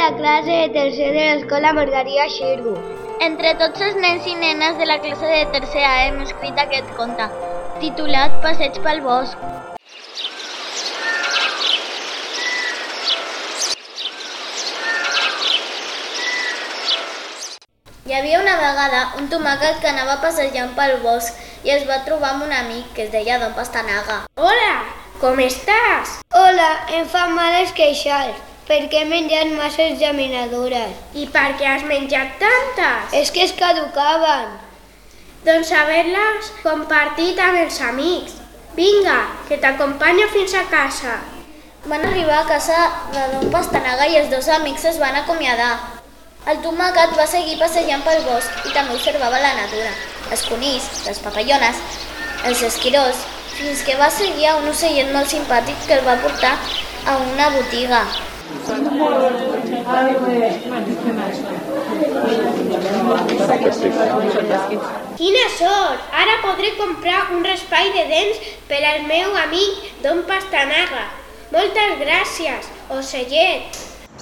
la classe de tercer de l'escola Margarida Xirgu. Entre tots els nens i nenes de la classe de tercer A hem escrit aquest conte, titulat Passeig pel bosc. Hi havia una vegada un tomàquet que anava passejant pel bosc i es va trobar amb un amic que es deia Don Pastanaga. Hola, com estàs? Hola, em fa mal els queixals, perquè he menjat masses llaminadures. I per què has menjat tantes? És que es caducaven. Doncs haver-les compartit amb els amics. Vinga, que t'acompanyo fins a casa. Van arribar a casa de Don Pastanaga i els dos amics es van acomiadar. El tomàquet va seguir passejant pel bosc i també observava la natura, els conills, les papallones, els esquirols, fins que va seguir a un ocellet molt simpàtic que el va portar a una botiga. Quina sort! Ara podré comprar un raspall de dents per al meu amic Don Pastanaga. Moltes gràcies, ocellet!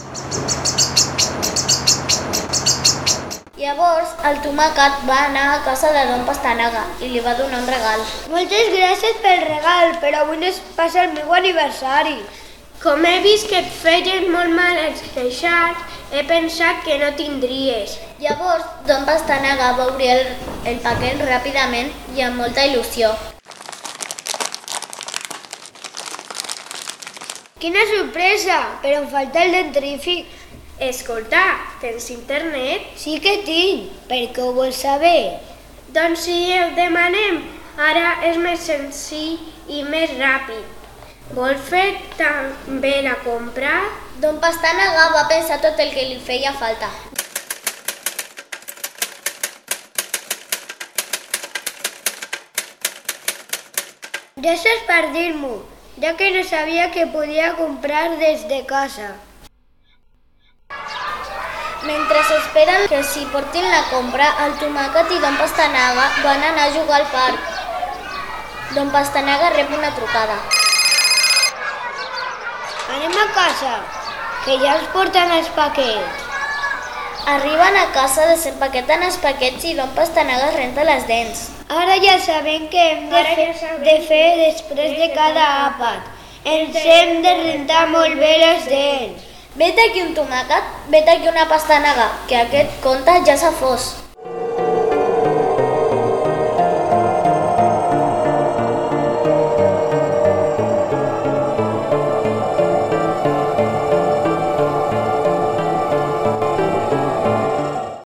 Llavors, el tomàquet va anar a casa de Don Pastanaga i li va donar un regal. Moltes gràcies pel regal, però avui no es passa el meu aniversari. Com he vist que et feien molt mal els queixals, he pensat que no tindries. Llavors, Don Pastanaga va obrir el paquet ràpidament i amb molta il·lusió. Quina sorpresa, però em falta el dentrífic. Escolta, tens internet? Sí que tinc, per què ho vols saber? Doncs si ho demanem, ara és més senzill i més ràpid. Vol fer també la compra? Don Pastanaga va pensar tot el que li feia falta. Gràcies per dir-m'ho, ja que no sabia que podia comprar des de casa. Mentre esperen que s'hi portin la compra, el tomàquet i Don Pastanaga van anar a jugar al parc. Don Pastanaga rep una trucada. Anem a casa, que ja ens porten els paquets. Arriben a casa, desempaqueten els paquets i Don Pastanaga es renta les dents. Ara ja sabem què hem de fer després de cada àpat. Ens hem de rentar molt bé les dents. Vet aquí un tomàquet, vet aquí una pastanaga, que aquest conte ja s'ha fos.